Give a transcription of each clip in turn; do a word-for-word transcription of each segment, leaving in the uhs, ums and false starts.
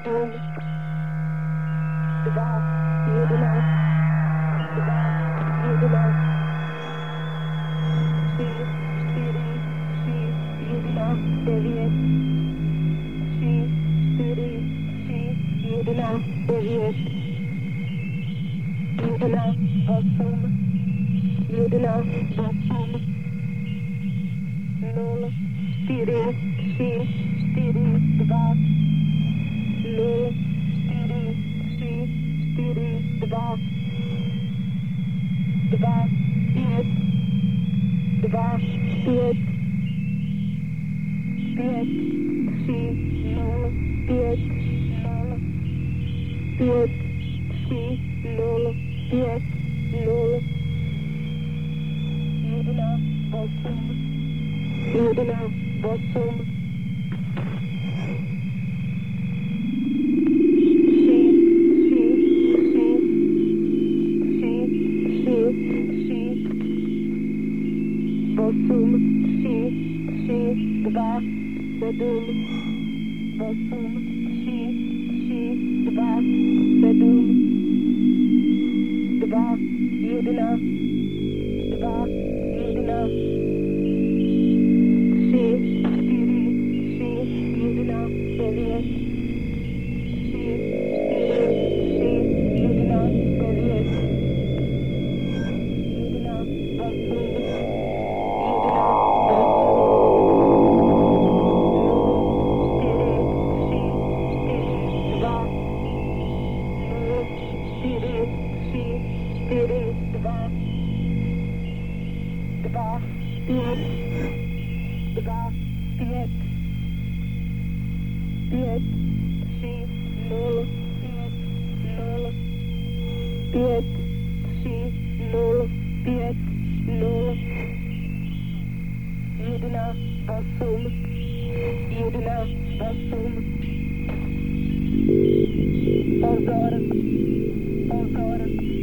Один, два, jedenacht, два, jedenacht, три, четыре, шесть, jedenacht, девять, три, четыре, шесть, jedenacht, девять, jedenacht, восемь, jedenacht, восемь, ноль, четыре, шесть, четыре, два, ноль, четыре, шесть, четыре, два, два, пять, два, пять, пять, шесть, ноль, пять, ноль, пять, шесть, ноль, пять, ноль, jedenacht, восемь, jedenacht, восемь, восемь, шесть, шесть, два, один, восемь, шесть, шесть, два, один, два, jedenacht, два, jedenacht, шесть, четыре, шесть, jedenacht, девять, шесть, четыре, шесть, jedenacht, девять, jedenacht, восемь, два, пять, пять, шесть, ноль, пять, ноль, пять, шесть, ноль, пять, ноль, jedenacht, восемь, jedenacht, восемь, позор, позор.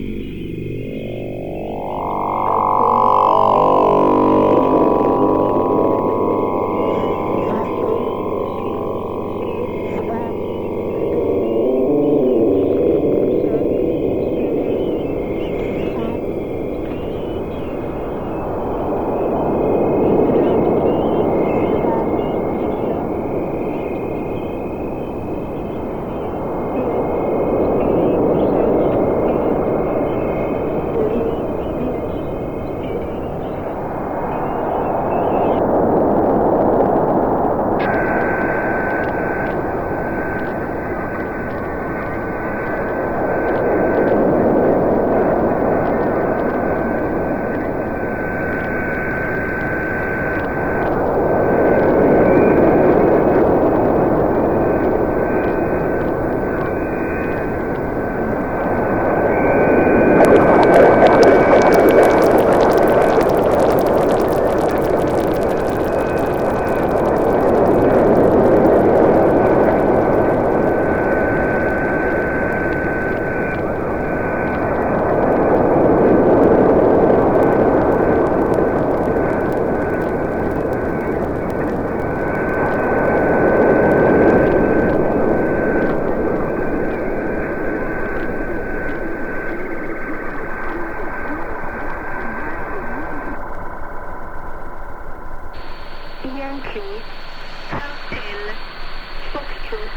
Yankee, Hotel, Foxtrot,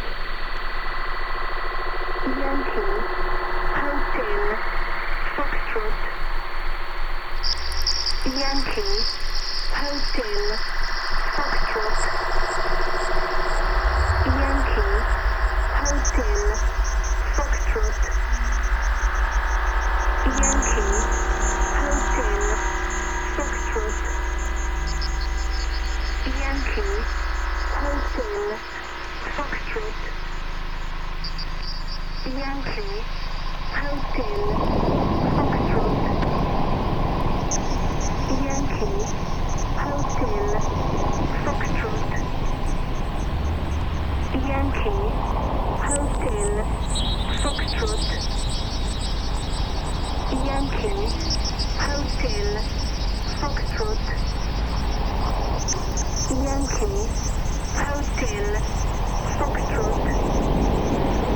Yankee, Hotel, Foxtrot, Yankee, Hotel, Foxtrot, Yankee, Hotel, Foxtrot, Yankee, Hotel, Foxtrot, Yankee, Hotel, Foxtrot, Yankee, Hotel, Foxtrot, Yankee, Hotel, Foxtrot, Yankee, Hotel, Foxtrot, Yankee, Hotel, Foxtrot, Yankee, Hotel, Foxtrot,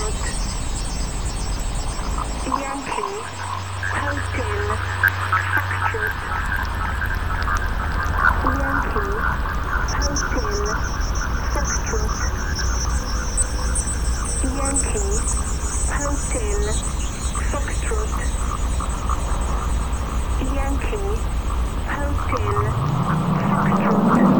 Foxtrot. Yankee Hotel Foxtrot. Yankee Hotel Foxtrot. Yankee Hotel Foxtrot. Yankee Hotel Foxtrot.